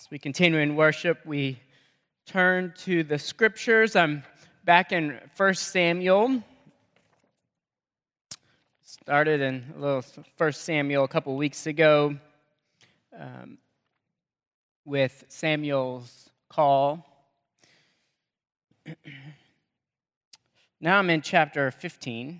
As we continue in worship, we turn to the scriptures. I'm back in 1 Samuel. Started in a little 1 Samuel a couple weeks ago with Samuel's call. Now I'm in chapter 15,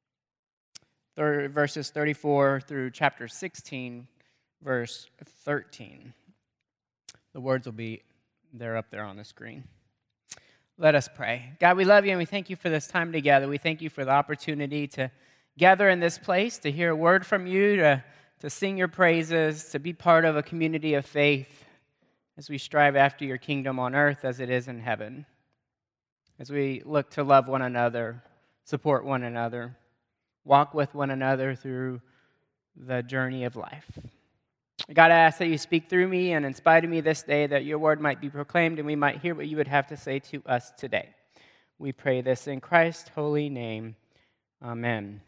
verses 34 through chapter 16, verse 13. The words will be there up there on the screen. Let us pray. God, we love you and we thank you for this time together. We thank you for the opportunity to gather in this place, to hear a word from you, to sing your praises, to be part of a community of faith as we strive after your kingdom on earth as it is in heaven. As we look to love one another, support one another, walk with one another through the journey of life. God, I ask that you speak through me and inspire me this day, that your word might be proclaimed and we might hear what you would have to say to us today. We pray this in Christ's holy name. Amen.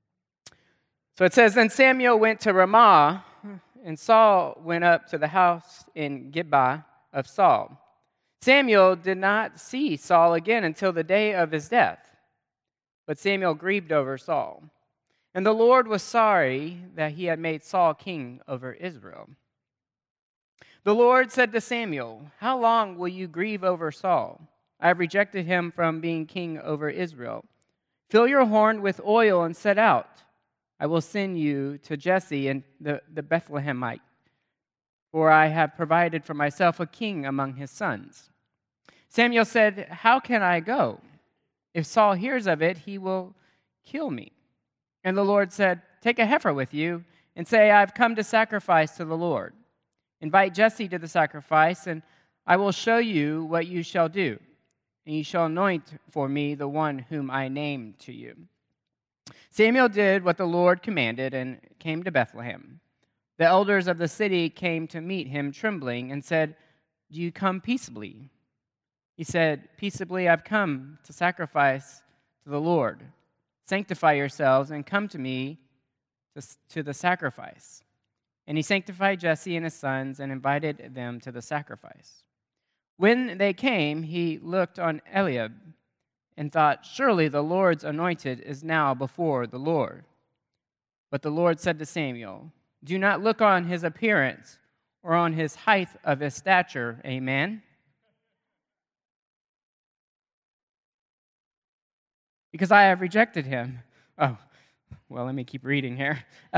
So it says, Then Samuel went to Ramah, and Saul went up to the house in Gibeah of Saul. Samuel did not see Saul again until the day of his death, but Samuel grieved over Saul. And the Lord was sorry that he had made Saul king over Israel. The Lord said to Samuel, How long will you grieve over Saul? I have rejected him from being king over Israel. Fill your horn with oil and set out. I will send you to Jesse and the Bethlehemite, for I have provided for myself a king among his sons. Samuel said, How can I go? If Saul hears of it, he will kill me. And the Lord said, Take a heifer with you and say, I've come to sacrifice to the Lord. Invite Jesse to the sacrifice, and I will show you what you shall do. And you shall anoint for me the one whom I name to you. Samuel did what the Lord commanded and came to Bethlehem. The elders of the city came to meet him trembling and said, Do you come peaceably? He said, Peaceably I've come to sacrifice to the Lord. Sanctify yourselves and come to me to the sacrifice. And he sanctified Jesse and his sons and invited them to the sacrifice. When they came, he looked on Eliab and thought, Surely the Lord's anointed is now before the Lord. But the Lord said to Samuel, Do not look on his appearance or on his height of his stature. Amen. Because I have rejected him. Oh, well, let me keep reading here.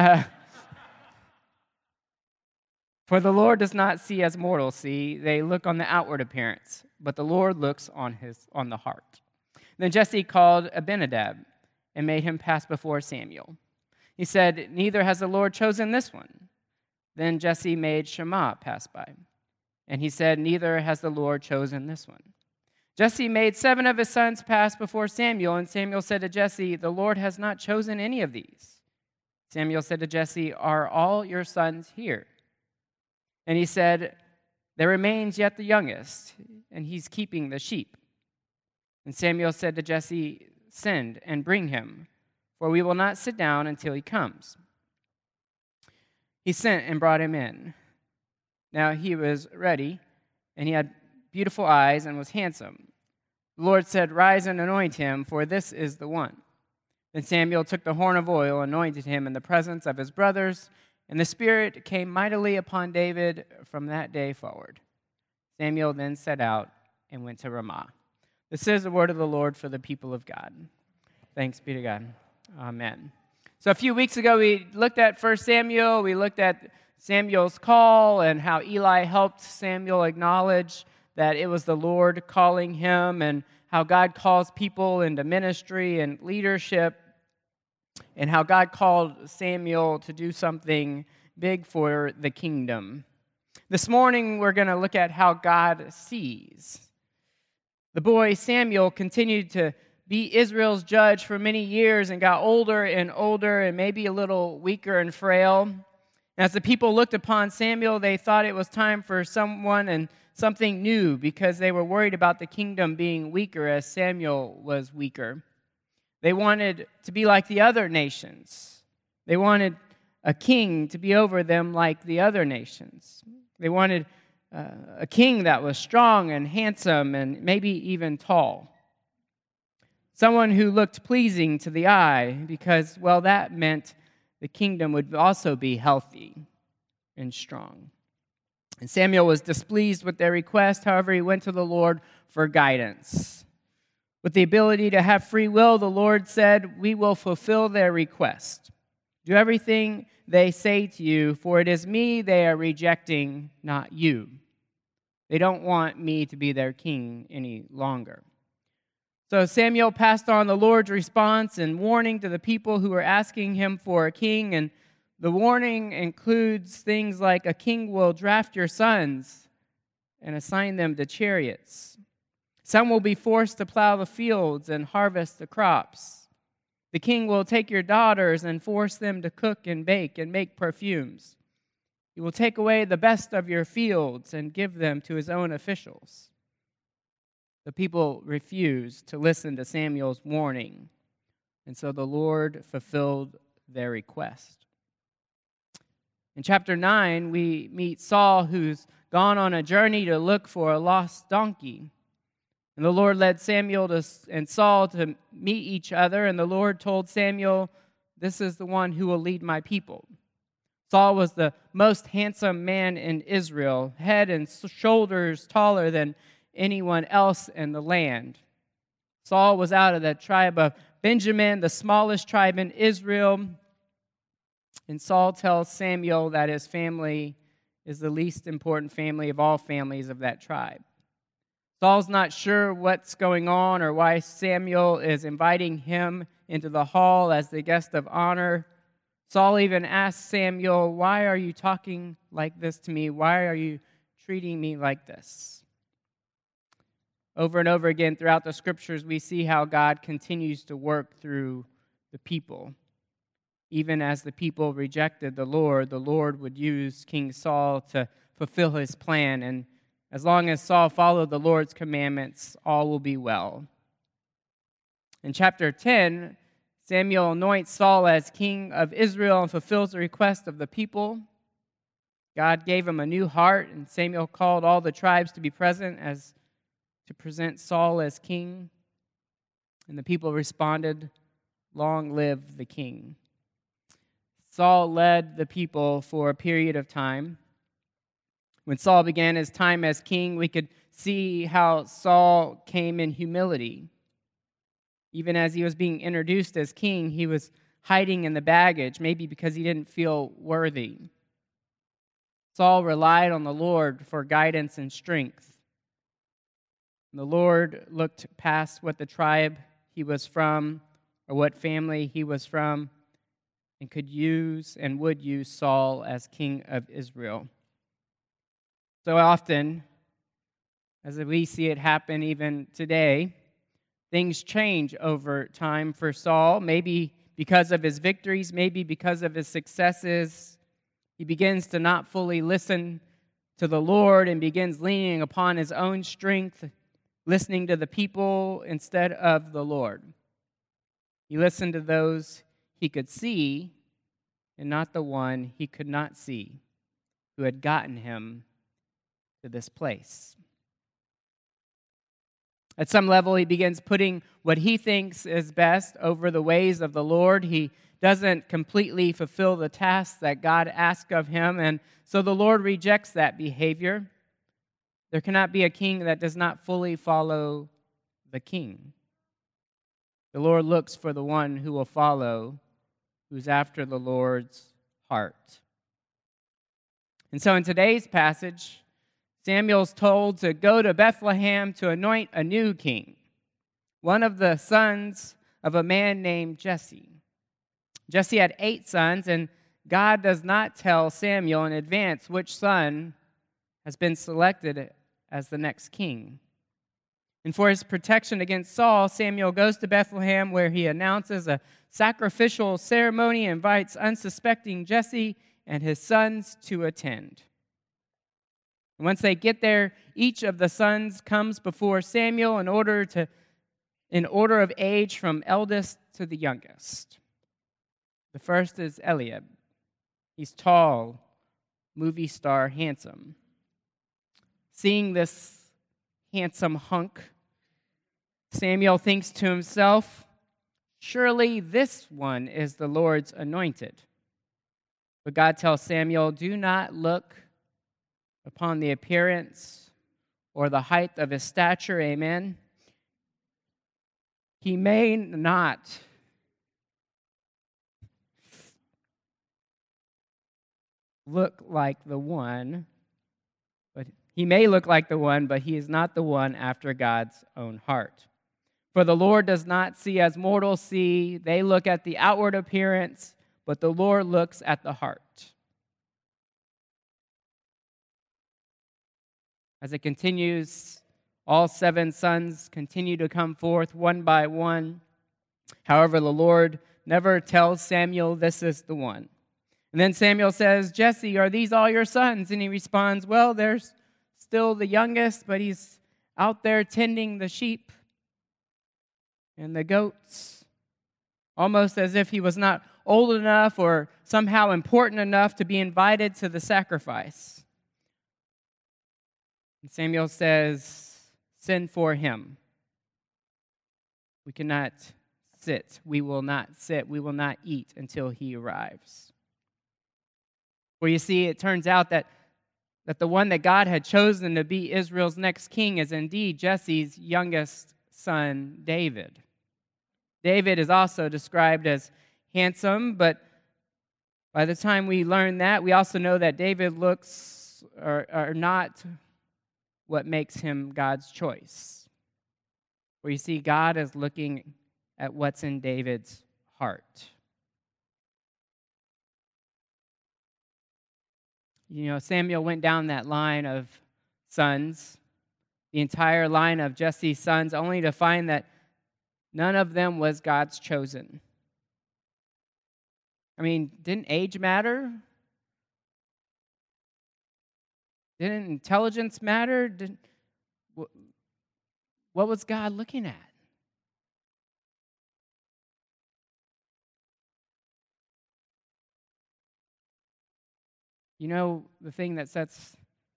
For the Lord does not see as mortals see. They look on the outward appearance, but the Lord looks on the heart. Then Jesse called Abinadab and made him pass before Samuel. He said, Neither has the Lord chosen this one. Then Jesse made Shammah pass by. And he said, Neither has the Lord chosen this one. Jesse made 7 of his sons pass before Samuel, and Samuel said to Jesse, The Lord has not chosen any of these. Samuel said to Jesse, Are all your sons here? And he said, There remains yet the youngest, and he's keeping the sheep. And Samuel said to Jesse, Send and bring him, for we will not sit down until he comes. He sent and brought him in. Now he was ready, and he had beautiful eyes and was handsome. The Lord said, Rise and anoint him, for this is the one. Then Samuel took the horn of oil, anointed him in the presence of his brothers, and the Spirit came mightily upon David from that day forward. Samuel then set out and went to Ramah. This is the word of the Lord for the people of God. Thanks be to God. Amen. So a few weeks ago, we looked at 1 Samuel. We looked at Samuel's call and how Eli helped Samuel acknowledge that it was the Lord calling him, and how God calls people into ministry and leadership, and how God called Samuel to do something big for the kingdom. This morning, we're going to look at how God sees. The boy Samuel continued to be Israel's judge for many years and got older and maybe a little weaker and frail. As the people looked upon Samuel, they thought it was time for someone and something new, because they were worried about the kingdom being weaker as Samuel was weaker. They wanted to be like the other nations. They wanted a king to be over them like the other nations. They wanted a king that was strong and handsome and maybe even tall. Someone who looked pleasing to the eye because, well, that meant the kingdom would also be healthy and strong. And Samuel was displeased with their request. However, he went to the Lord for guidance. With the ability to have free will, the Lord said, "We will fulfill their request. Do everything they say to you, for it is me they are rejecting, not you. They don't want me to be their king any longer." So Samuel passed on the Lord's response and warning to the people who were asking him for a king. And the warning includes things like a king will draft your sons and assign them to chariots. Some will be forced to plow the fields and harvest the crops. The king will take your daughters and force them to cook and bake and make perfumes. He will take away the best of your fields and give them to his own officials. The people refused to listen to Samuel's warning, and so the Lord fulfilled their request. In chapter 9, we meet Saul, who's gone on a journey to look for a lost donkey. And the Lord led Samuel and Saul to meet each other, and the Lord told Samuel, "This is the one who will lead my people." Saul was the most handsome man in Israel, head and shoulders taller than anyone else in the land. Saul was out of the tribe of Benjamin, the smallest tribe in Israel. And Saul tells Samuel that his family is the least important family of all families of that tribe. Saul's not sure what's going on or why Samuel is inviting him into the hall as the guest of honor. Saul even asks Samuel, "Why are you talking like this to me? Why are you treating me like this?" Over and over again throughout the scriptures, we see how God continues to work through the people. Even as the people rejected the Lord would use King Saul to fulfill his plan. And as long as Saul followed the Lord's commandments, all will be well. In chapter 10, Samuel anoints Saul as king of Israel and fulfills the request of the people. God gave him a new heart, and Samuel called all the tribes to be present as to present Saul as king. And the people responded, "Long live the king." Saul led the people for a period of time. When Saul began his time as king, we could see how Saul came in humility. Even as he was being introduced as king, he was hiding in the baggage, maybe because he didn't feel worthy. Saul relied on the Lord for guidance and strength. The Lord looked past what the tribe he was from or what family he was from and could use and would use Saul as king of Israel. So often, as we see it happen even today, things change over time for Saul, maybe because of his victories, maybe because of his successes. He begins to not fully listen to the Lord and begins leaning upon his own strength, listening to the people instead of the Lord. He listened to those he could see and not the one he could not see who had gotten him to this place. At some level, he begins putting what he thinks is best over the ways of the Lord. He doesn't completely fulfill the tasks that God asks of him, and so the Lord rejects that behavior. There cannot be a king that does not fully follow the king. The Lord looks for the one who will follow, who's after the Lord's heart. And so in today's passage, Samuel's told to go to Bethlehem to anoint a new king, one of the sons of a man named Jesse. Jesse had 8 sons, and God does not tell Samuel in advance which son has been selected as the next king. And for his protection against Saul, Samuel goes to Bethlehem, where he announces a sacrificial ceremony and invites unsuspecting Jesse and his sons to attend. And once they get there, each of the sons comes before Samuel in order of age from eldest to the youngest. The first is Eliab. He's tall, movie star, handsome. Seeing this handsome hunk, Samuel thinks to himself, surely this one is the Lord's anointed. But God tells Samuel, do not look upon the appearance or the height of his stature, amen. He may not look like the one, but he may look like the one, but he is not the one after God's own heart. For the Lord does not see as mortals see. They look at the outward appearance, but the Lord looks at the heart. As it continues, all 7 sons continue to come forth one by one. However, the Lord never tells Samuel, this is the one. And then Samuel says, Jesse, are these all your sons? And he responds, well, there's still the youngest, but he's out there tending the sheep and the goats, almost as if he was not old enough or somehow important enough to be invited to the sacrifice. And Samuel says, send for him. We cannot sit. We will not sit. We will not eat until he arrives. Well, you see, it turns out that the one that God had chosen to be Israel's next king is indeed Jesse's youngest son, David. David is also described as handsome, but by the time we learn that, we also know that David looks are not what makes him God's choice. Where you see, God is looking at what's in David's heart. You know, Samuel went down that line of sons, the entire line of Jesse's sons, only to find that none of them was God's chosen. I mean, didn't age matter? Didn't intelligence matter? What was God looking at? You know, the thing that sets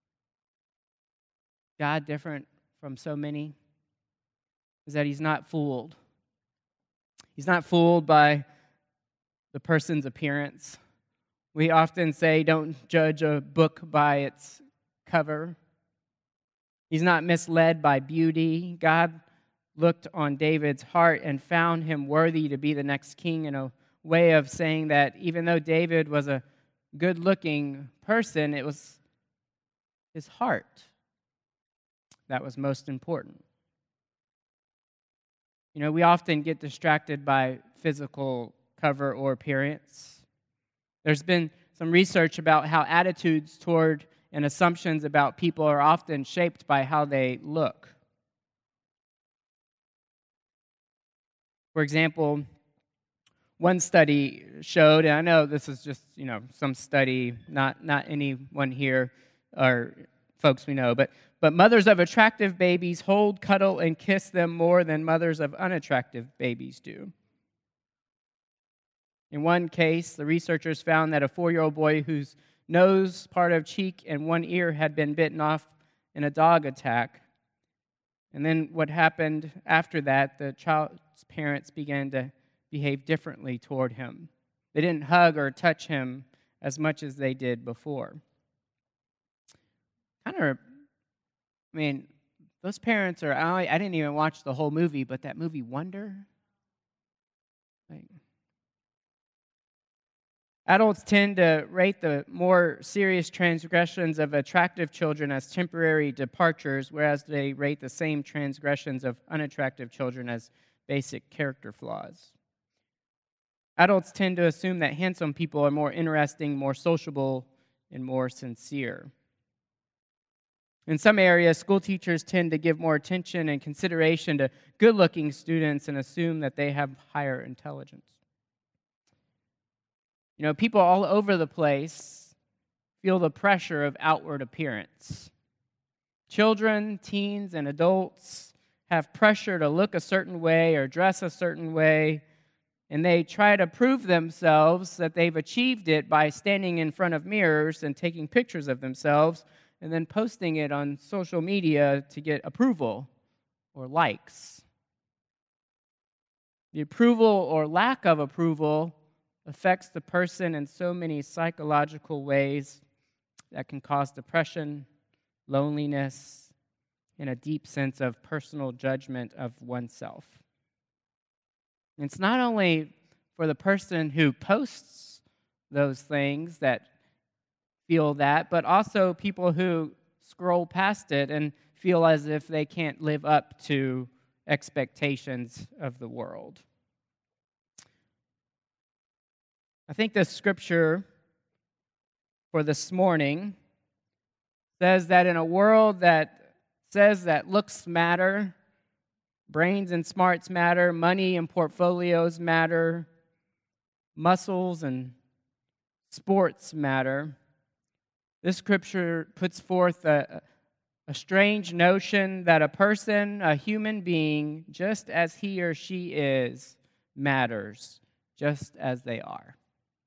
God different from so many is that he's not fooled. He's not fooled by the person's appearance. We often say, don't judge a book by its cover. He's not misled by beauty. God looked on David's heart and found him worthy to be the next king, in a way of saying that even though David was a good-looking person, it was his heart that was most important. You know, we often get distracted by physical cover or appearance. There's been some research about how attitudes toward and assumptions about people are often shaped by how they look. For example, one study showed, and I know this is just, some study, not anyone here or folks we know, but mothers of attractive babies hold, cuddle, and kiss them more than mothers of unattractive babies do. In one case, the researchers found that a 4-year-old boy whose nose, part of cheek, and one ear had been bitten off in a dog attack. And then what happened after that, the child's parents began to behave differently toward him. They didn't hug or touch him as much as they did before. Those parents are, I didn't even watch the whole movie, but that movie Wonder, adults tend to rate the more serious transgressions of attractive children as temporary departures, whereas they rate the same transgressions of unattractive children as basic character flaws. Adults tend to assume that handsome people are more interesting, more sociable, and more sincere. In some areas, school teachers tend to give more attention and consideration to good-looking students and assume that they have higher intelligence. People all over the place feel the pressure of outward appearance. Children, teens, and adults have pressure to look a certain way or dress a certain way, and they try to prove themselves that they've achieved it by standing in front of mirrors and taking pictures of themselves and then posting it on social media to get approval or likes. The approval or lack of approval affects the person in so many psychological ways that can cause depression, loneliness, and a deep sense of personal judgment of oneself. And it's not only for the person who posts those things that feel that, but also people who scroll past it and feel as if they can't live up to expectations of the world. I think the scripture for this morning says that in a world that says that looks matter, brains and smarts matter, money and portfolios matter, muscles and sports matter, this scripture puts forth a strange notion that a person, a human being, just as he or she is, matters, just as they are.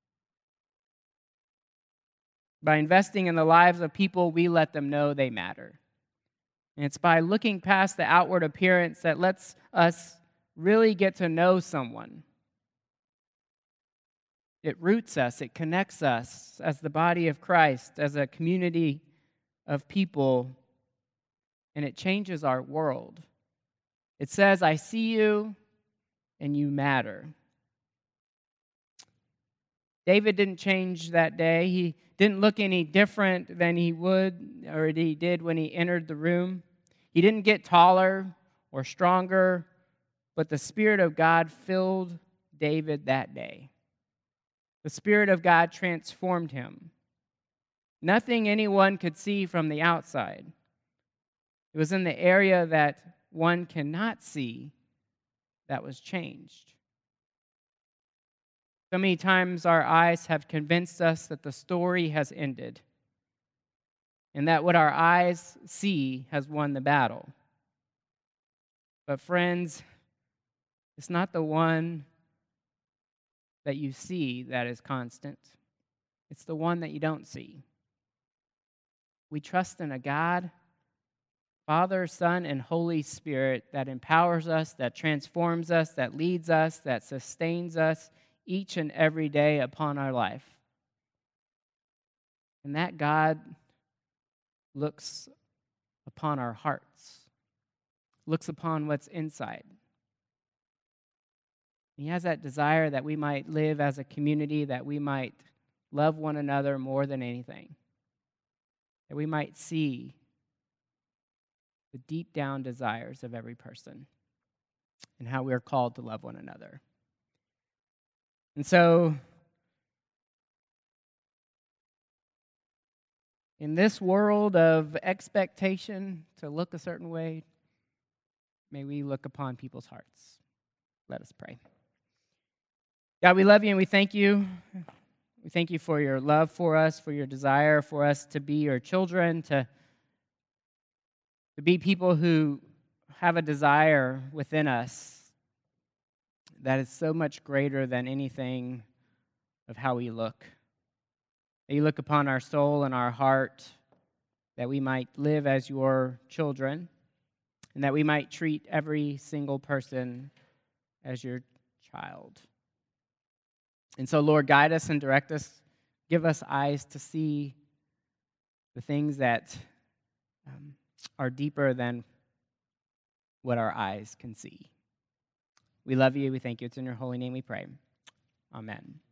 By investing in the lives of people, we let them know they matter. And it's by looking past the outward appearance that lets us really get to know someone. It roots us, it connects us as the body of Christ, as a community of people, and it changes our world. It says, I see you and you matter. David didn't change that day. He didn't look any different than he would or he did when he entered the room. He didn't get taller or stronger, but the Spirit of God filled David that day. The Spirit of God transformed him. Nothing anyone could see from the outside. It was in the area that one cannot see that was changed. So many times our eyes have convinced us that the story has ended and that what our eyes see has won the battle. But friends, it's not the one that you see that is constant. It's the one that you don't see. We trust in a God, Father, Son, and Holy Spirit that empowers us, that transforms us, that leads us, that sustains us each and every day upon our life. And that God looks upon our hearts, looks upon what's inside. He has that desire that we might live as a community, that we might love one another more than anything, that we might see the deep down desires of every person and how we are called to love one another. And so, in this world of expectation to look a certain way, may we look upon people's hearts. Let us pray. God, we love you and we thank you. We thank you for your love for us, for your desire for us to be your children, to be people who have a desire within us that is so much greater than anything of how we look. That you look upon our soul and our heart, that we might live as your children, and that we might treat every single person as your child. And so, Lord, guide us and direct us. Give us eyes to see the things that are deeper than what our eyes can see. We love you. We thank you. It's in your holy name we pray. Amen.